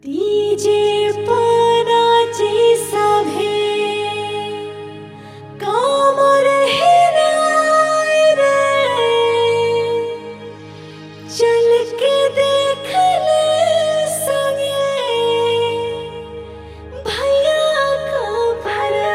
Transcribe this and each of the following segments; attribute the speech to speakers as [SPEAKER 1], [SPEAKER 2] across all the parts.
[SPEAKER 1] DJ पराची सभे कामर हिलाए रे, चल के देख ले संगे भैया को भरा।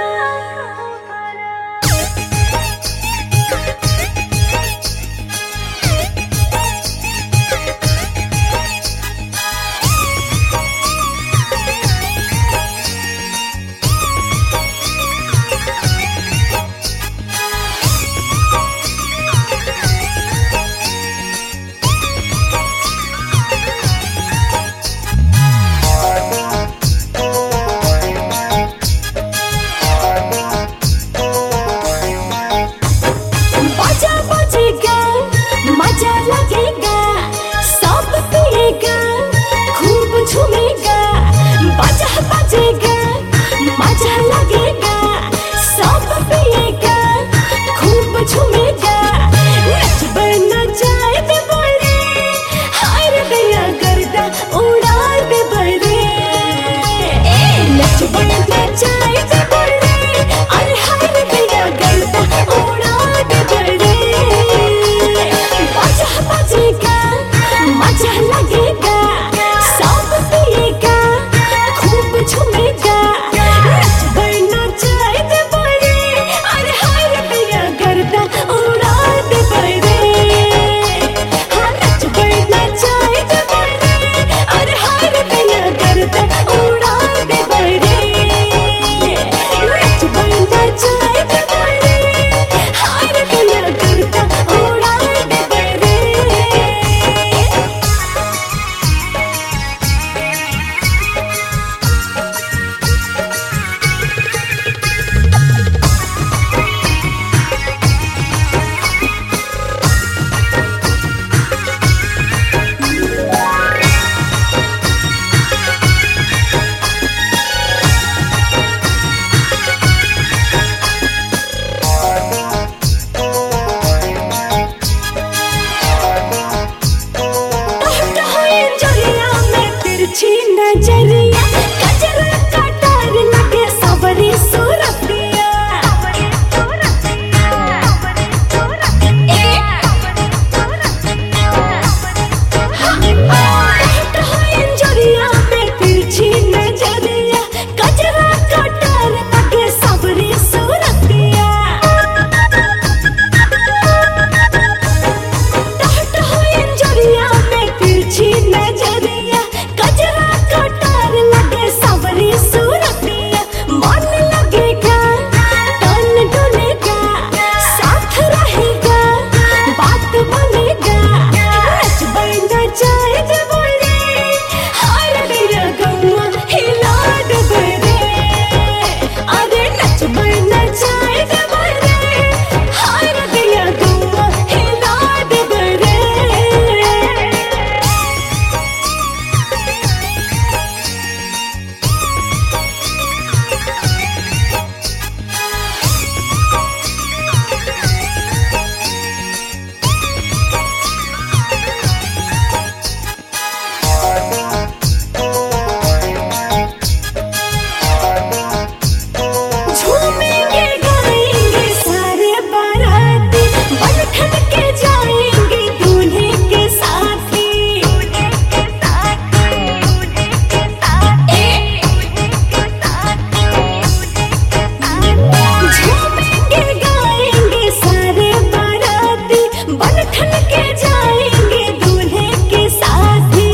[SPEAKER 1] बाजा बजेगा, मजा लगेगा, सब पिएगा, खूब झूमेगा। बाजा बजेगा, मजा लगेगा, सब पिएगा, खूब झूमेगा। नचबे नचाए दे बड़े, हाय रे दैया गर्दा उड़ा दे बड़े। नचबे नचाए दे बड़े, अरे हाय रे दैया गर्दा उड़ा दे बड़े। बाजा बजेगा, मजा लगेगा, सब पिएगा, खूब झूमेगा। नचबे नचाए दे बड़े, अरे हाय रे दैया गर्दा उड़ा दे बड़े। हाँ नचबे नचाए दे बड़े, अरे हाय रे दैया गर्दा उड़ा दे बड़े। नचबे नचाए दे बड़े, हाय रे दैया गर्दा उड़ा दे बड़े। जरिया में तिरछी नजरिया, कजरा कटार लगे सबरी सूरतिया। जरिया में तिरछी नजरिया, कजरा कटार लगे सबरी सूरतिया। जरिया में तिरछी नजरिया, कजरा कटार लगे सबरी सूरतिया। मन लगेगा, तन डोलेगा, साथ रहेगा, बात बनेगा। नचबे नचाए दे बड़े, हाय रे दैया गौआ हिला दे बड़े। अरे नचबे नचाए दे बड़े, हाय रे दैया गौआ हिला दे बड़े। झूमेंगे गाएंगे सारे बाराती, बन ठन के जाएंगे दूल्हे के साथी। झूमेंगे गाएंगे सारे बाराती, बन ठन के जाएंगे दूल्हे के साथी।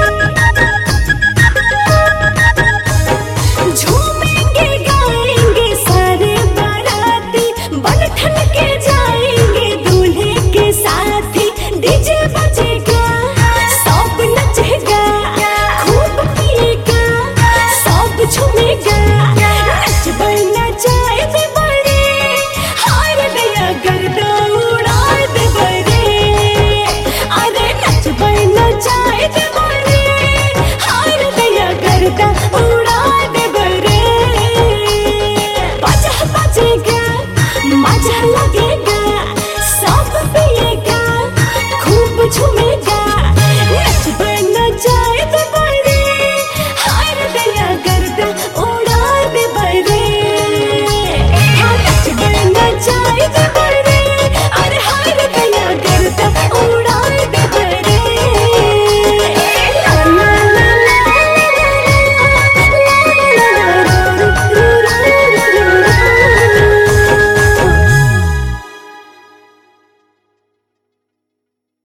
[SPEAKER 1] झूमेंगे गाएंगे सारे बाराती, बन ठन के जाएंगे दूल्हे के साथी। डीजे बजेगा, सब नचेगा, खूब पिएगा, सब झूमेगा। नचबे नचाए दे बड़े, हाय रे दैया गर्दा उड़ा दे बड़े। अरे नचबे नचाए दे बड़े, हाय रे दैया गर्दा